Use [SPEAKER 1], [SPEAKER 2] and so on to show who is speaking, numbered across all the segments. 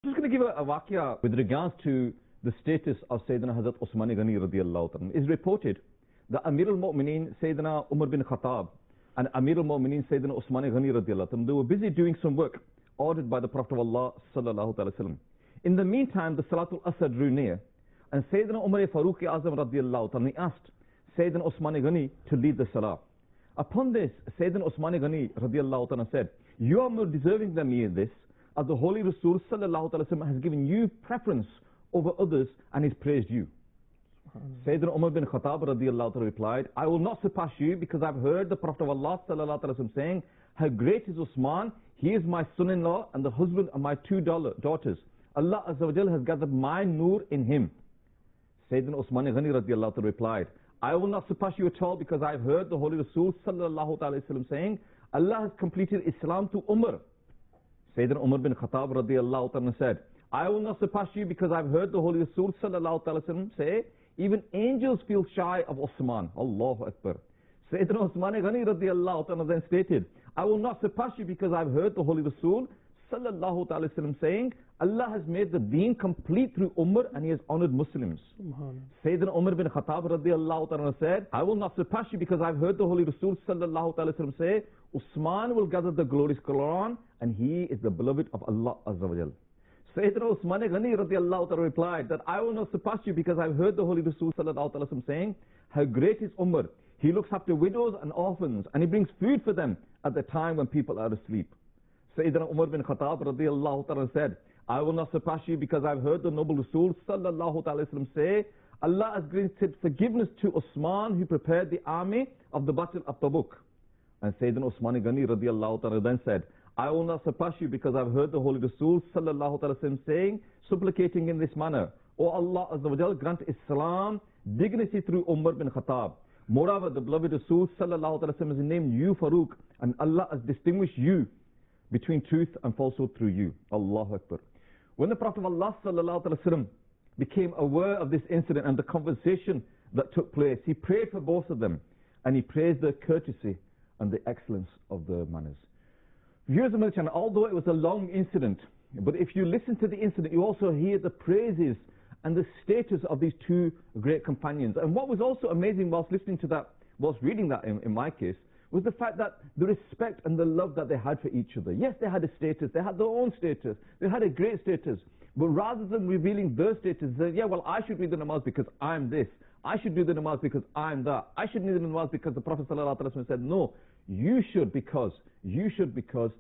[SPEAKER 1] Just going to give a waqia with regards to the status of Sayyidina Hazrat Usman Ghani radiallahu ta'ala. It is reported that Amir al-Mu'mineen Sayyidina Umar bin Khattab and Amir al-Mu'mineen Sayyidina Usman Ghani radiallahu ta'ala, they were busy doing some work ordered by the Prophet of Allah sallallahu ta'ala sallam. In the meantime, the Salatul Asr drew near, and Sayyidina Umar Farooq Azam radiallahu ta'ala asked Sayyidina Usman Ghani to lead the Salah. Upon this, Sayyidina Usman Ghani radiallahu ta'ala said, "You are more deserving than me in this, as the Holy Rasul sallallahu ta'ala sallam has given you preference over others and he's praised you." Sayyidina Umar bin Khattab radiallahu ta'ala replied, "I will not surpass you because I've heard the Prophet of Allah sallallahu ta'ala sallam saying, how great is Usman, he is my son-in-law and the husband of my two daughters. Allah Azza wa Jal has gathered my nur in him." Sayyidina Usman Ghani radiallahu ta'ala replied, "I will not surpass you at all because I've heard the Holy Rasul sallallahu ta'ala sallam saying, Allah has completed Islam to Umar." Sayyidina Umar bin Khattab radiallahu ta'ala said, "I will not surpass you because I've heard the Holy Rasul sallallahu ta'ala sallam say, even angels feel shy of Usman." Allahu Akbar. Sayyidina Usman Ghani radiallahu ta'ala then stated, "I will not surpass you because I've heard the Holy Rasul sallallahu ta'ala sallam saying, Allah has made the deen complete through Umar and he has honored Muslims." Sayyidina Umar bin Khattab radiallahu ta'ala said, "I will not surpass you because I've heard the Holy Rasul sallallahu ta'ala sallam say, Usman will gather the glorious Quran and he is the beloved of Allah Azza wa Jal." Sayyidina Usman Ghani radiallahu ta'ala replied that, "I will not surpass you because I've heard the Holy Rasul sallallahu ta'ala sallam saying, how great is Umar, he looks after widows and orphans and he brings food for them at the time when people are asleep." Sayyidina Umar bin Khattab radiallahu ta'ala said, "I will not surpass you because I've heard the noble Rasul sallallahu ta'ala sallam say, Allah has granted forgiveness to Usman who prepared the army of the Battle of Tabuk." And Sayyidina Usman Ghani radiallahu ta'ala then said, "I will not surpass you because I've heard the Holy Rasul sallallahu ta'ala sallam saying, supplicating in this manner, O Allah Azza wa Jal, grant Islam dignity through Umar bin Khattab. Moreover, the beloved Rasul sallallahu ta'ala sallam has named you Farooq, and Allah has distinguished you between truth and falsehood through you." Allahu Akbar. When the Prophet of Allah sallallahu ta'ala sallam became aware of this incident and the conversation that took place, he prayed for both of them and he praised their courtesy and the excellence of their manners. Viewers of my channel, although it was a long incident, but if you listen to the incident, you also hear the praises and the status of these two great companions. And what was also amazing whilst listening to that, whilst reading that in my case, was the fact that the respect and the love that they had for each other. Yes, they had a status, they had their own status, they had a great status, but rather than revealing their status, they said, yeah, well, I should read the namaz because I'm this, I should do the namaz because I'm that, I should read the namaz because the Prophet ﷺ said, no, you should because, and you should because.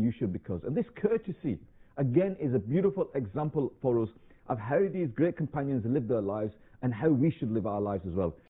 [SPEAKER 1] And this courtesy, again, is a beautiful example for us of how these great companions lived their lives and how we should live our lives as well.